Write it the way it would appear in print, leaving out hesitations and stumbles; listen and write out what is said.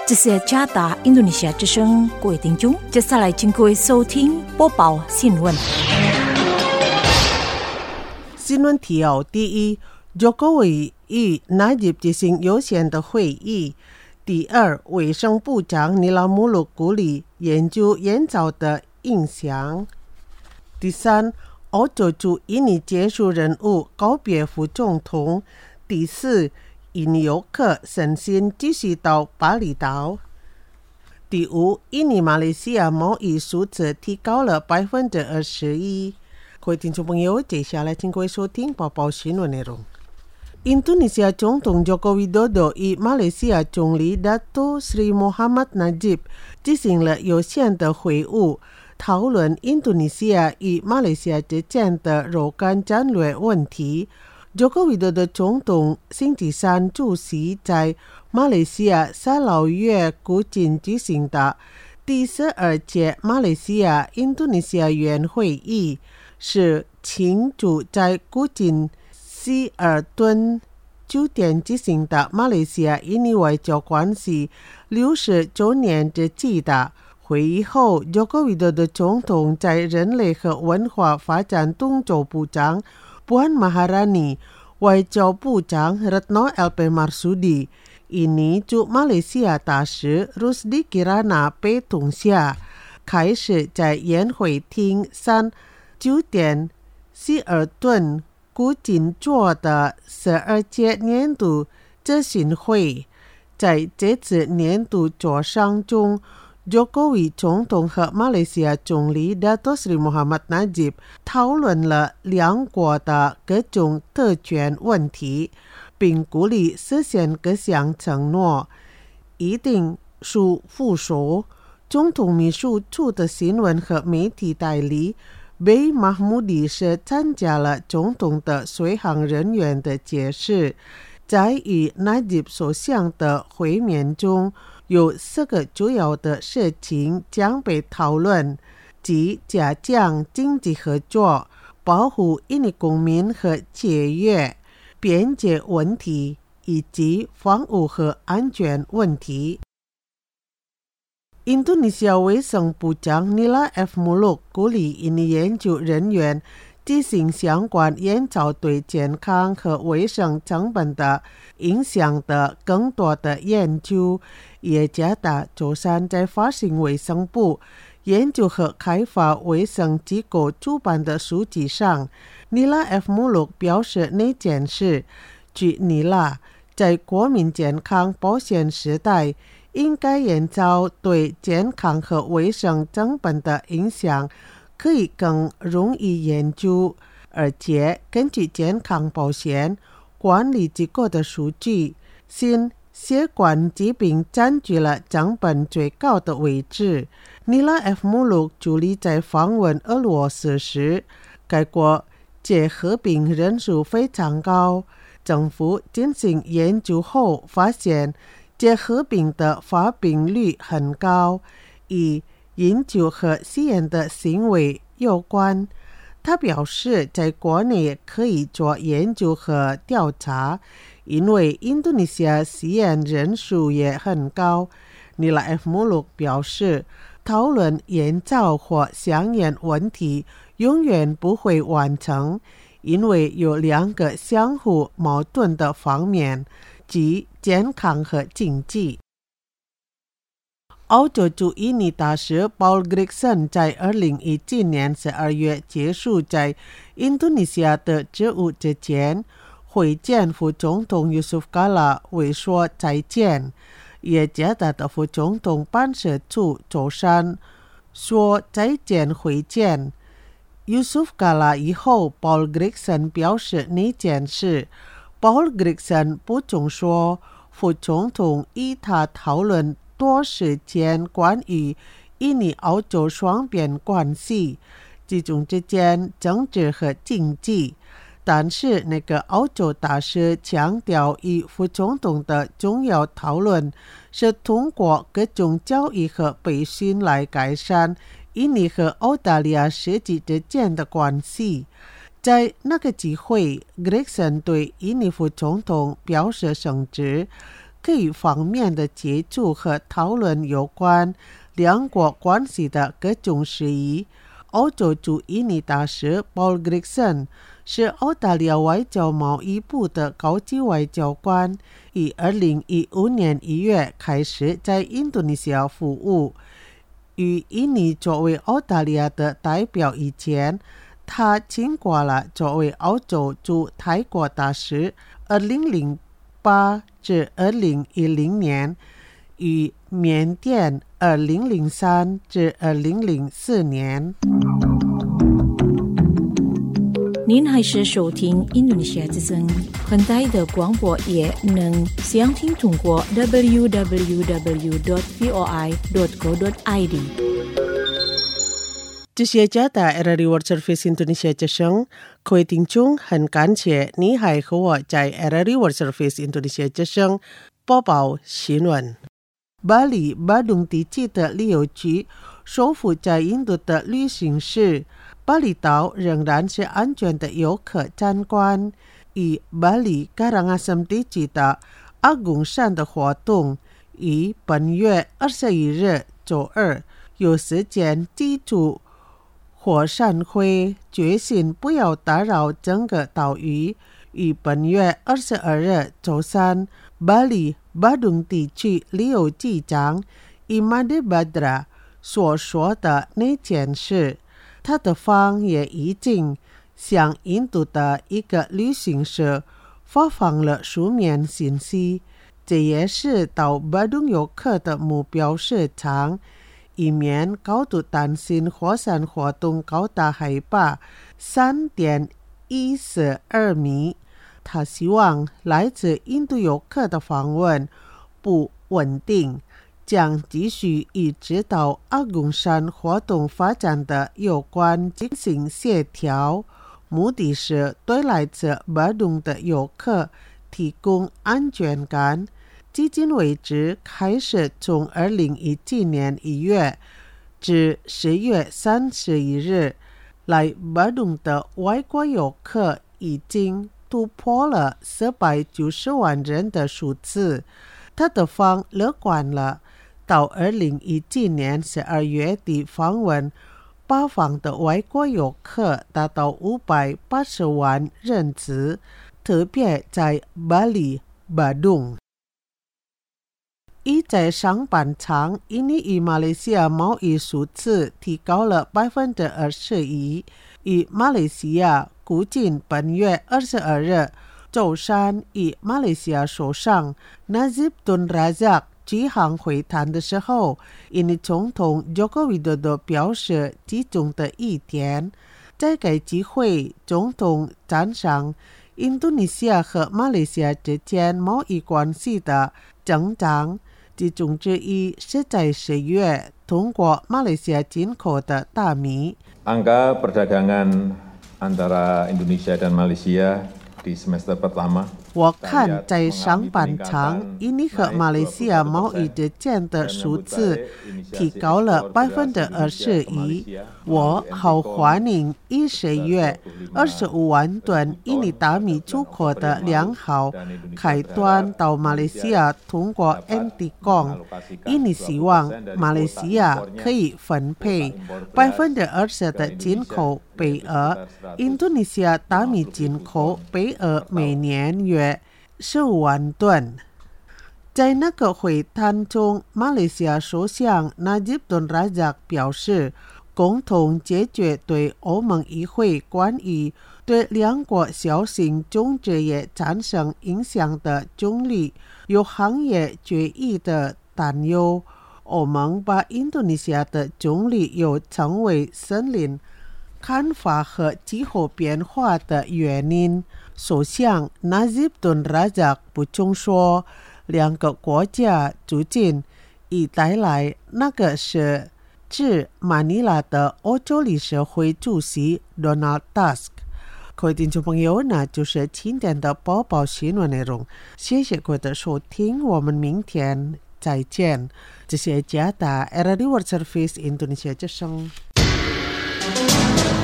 这是加达印度尼西亚之声，各位听众，接下来请各位收听播报新闻。 新闻提要：第一，Jokowi与Najib进行优先的会议。第二，卫生部长尼拉穆鲁鼓励研究烟草的影响。第三，欧洲驻印尼杰出人物告别副总统。第四，印尼游客身心继续到巴厘岛。第五，印尼马来西亚贸易数字提高了21%。各位听众朋友，接下来请各位收听播报新闻内容。印度尼西亚总统 Joko Widodo 与马来西亚总理 Dato Sri Mohamad Najib 进行了有限的会晤，讨论印度尼西亚与马来西亚之间的若干战略问题。Joko Widodo 总统星期三出席在马来西亚沙劳越古晋举行的第12届马来西亚印度尼西亚院会议，是庆祝在古晋希尔顿酒店举行的马来西亚印尼外交关系60周年之际的。会议后，Joko Widodo 总统在人类和文化发展东洲部长Puan Maharani、外交部长 Retno LP Marsudi、印尼驻马来西亚大使 Rusdi Kirana 陪同下，开始在宴会厅3酒店希尔顿古晋做的12届年度咨询会。在这次年度座谈中，Jokowi 总统和马来西亚总理 Dato Sri Mohamad Najib 讨论了两国的各种特权问题，并鼓励实现各项承诺。一定属附属总统秘书处的新闻和媒体代理贝马穆迪是参加了总统的随行人员的解释。在与 Najib 首相的会面中，有4个主要的事情将被讨论，即加强经济合作、保护印尼公民和企业、边界问题以及防务和安全问题。印度尼西亚卫生部长尼拉 F. Muluk 鼓励印尼研究人员进行相关烟草对健康和卫生成本的影响的更多的研究。耶加达周三在发行卫生部研究和开发卫生机构主办的书籍上，尼拉 F. Muluk 表示那件事，据尼拉，在国民健康保险时代，应该研究对健康和卫生成本的影响可以更容易研究，而且根据健康保险管理机构的数据，心血管疾病占据了成本最高的位置。尼拉 F. Muluk 助理在访问俄罗斯时，该国结核病人数非常高。政府进行研究后发现，结核病的发病率很高，与饮酒和吸烟的行为有关。他表示，在国内可以做研究和调查，因为印度尼西亚吸烟人数也很高。尼拉 F. Muluk 表示，讨论烟草或香烟问题永远不会完成，因为有2个相互矛盾的方面，即健康和经济。欧洲驻印尼大使 Paul Gregson 在2017年12月结束在印度尼西亚的职务之前，会见副总统 Yusuf Kala 为说再见。耶加达的副总统办事处周三说再见会见 Yusuf Kala 以后， Paul Gregson 表示那件事。Paul Gregson 补充说，副总统与他讨论多时间关于印尼欧洲双边关系，其中之间政治和经济。但是那个欧洲大使强调，与副总统的重要讨论是通过各种交易和培训来改善印尼和澳大利亚实际之间的关系。在那个机会， Gregson 对印尼副总统表示声支， 可以方面的接触和讨论有关两国关系的各种事宜。欧洲驻印尼大使 Paul Gregson 是澳大利亚外交贸易部的高级外交官，于2015年1月开始在印度尼西亚服务。与印尼作为澳大利亚的代表以前，他经过了作为澳洲驻泰国大使2008至2010年，与缅甸2003至2004年。 您还是收听印度尼西亚之声，很大的广播也能详听通过 www.voi.co.id。 这些加大 RRI World Service Indonesia 之声，各位听众，很感谢你还和我在 RRI World Service Indonesia 之声播报新闻。巴黎巴东地区的旅游局说服在印度的旅行社，巴厘岛仍然是安全的游客参观。以巴黎Karangasem地区的阿公山的活动于本月21日周二有时间记住火山灰，决心不要打扰整个岛屿。于本月22日周三，巴黎巴东地区旅游局长Imade Badra 所说的那件事，他的方也已经向印度的一个旅行社发放了书面信息，这也是到巴东游客的目标市场，以免高度担心火山活动高达海拔 3.12 米。他希望来自印度游客的访问不稳定，将继续与指导阿公山活动发展的有关进行协调，目的是对来自巴东的游客提供安全感。至今为止，开始从2017年1月至10月31日来巴东的外国游客已经突破了490万人的数字。他的方乐观了，到2017年12月底访问巴方的外国游客达到580万人次，特别在巴黎、巴东。一在上半场，印尼与马来西亚贸易数字提高了 21%， 与马来西亚估计本月22日周三与马来西亚首相 Najib Tun Razak 举行会谈的时候，印尼总统 Joko Widodo 表示其中的一点。在该机会，总统赞赏印度尼西亚和马来西亚之间贸易关系的增长，其中之一是在10月通过马来西亚进口的大米。 Angka perdagangan antara Indonesia dan Malaysia di semester pertama， 我看在上半场，印尼和马来西亚贸易之间的数字提高了 21%。 我好欢迎于10月25万吨印尼大米出口的良好开端到马来西亚通过 NT 港。印尼希望马来西亚可以分配 20% 的进口配额，印度尼西亚大米进口配额每年约15万吨。在那个会谈中，马来西亚首相 Najib Tun Razak 表示，共同解决对欧盟议会关于对两国小型种植业产生影响的总理有行业决议的担忧。欧盟把印度尼西亚的总理又称为森林砍伐和气候变化的原因。首相 Najib Tun Razak 补充说，两个国家最近已带来那个是致马尼拉的欧洲理事会主席 Donald Tusk。 各位听众朋友，那就是今天的播报新闻内容，谢谢各位的收听，我们明天再见。这是加拿大 RRI World Service Indonesia 之声。